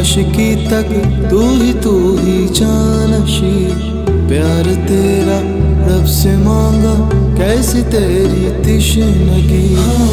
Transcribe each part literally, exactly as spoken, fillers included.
आशिकी तक तू ही तू ही जानशी। प्यार तेरा रब से मांगा कैसी तेरी तिश्नगी।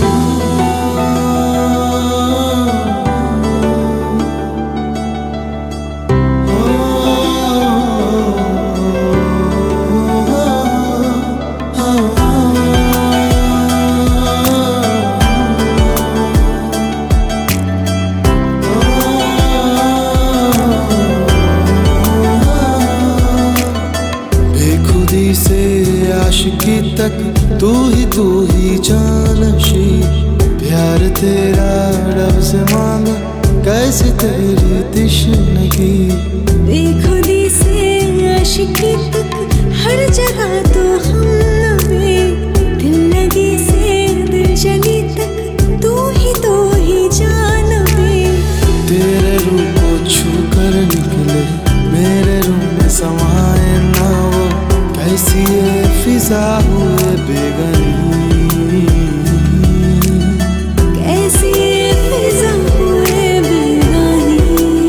से आशिकी तक तू ही तू ही जानशी। प्यार तेरा रब से मांगा कैसी तेरी तिश्नगी। बेखुदी से आशिकी तक हर जगह तो हम नबी। दिल लगी से दिल जली तक तू ही तू ही जानबी। तेरे रूप को छू कर निकले मेरे रूम में समाए ना वो कैसी ये फिजा हुए बेगनी। कैसी ये फिजा हुए बेगानी।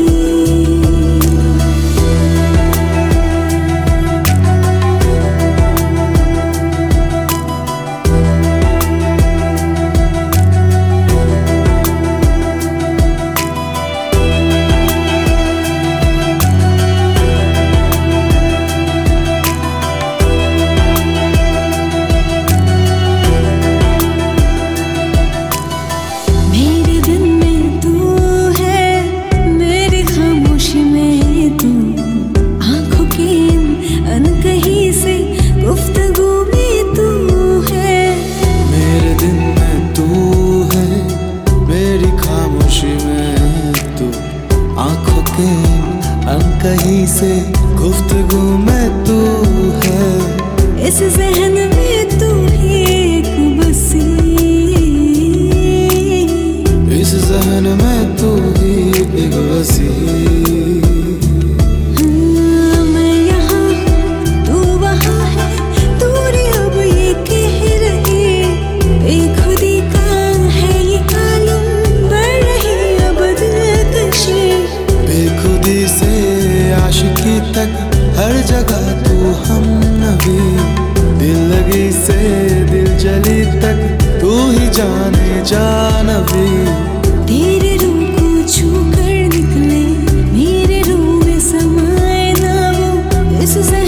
कहीं से गुफ्तगू में तू है। इस ज़हन में तू ही एक बसी। इस ज़हन में तू ही एक बसी। मैं यहाँ तू वहाँ है दूरी अब ये कह रही। बेखुदी का है ये आलम बढ़ रही अब दिलकशी। बेखुदी से आशिकी तक हर जगह तू हम नबी। दिल लगी से दिल जली तक तू ही जाने जानबी। तेरे रूह को छू कर निकले मेरे रूह में समाए ना वो इस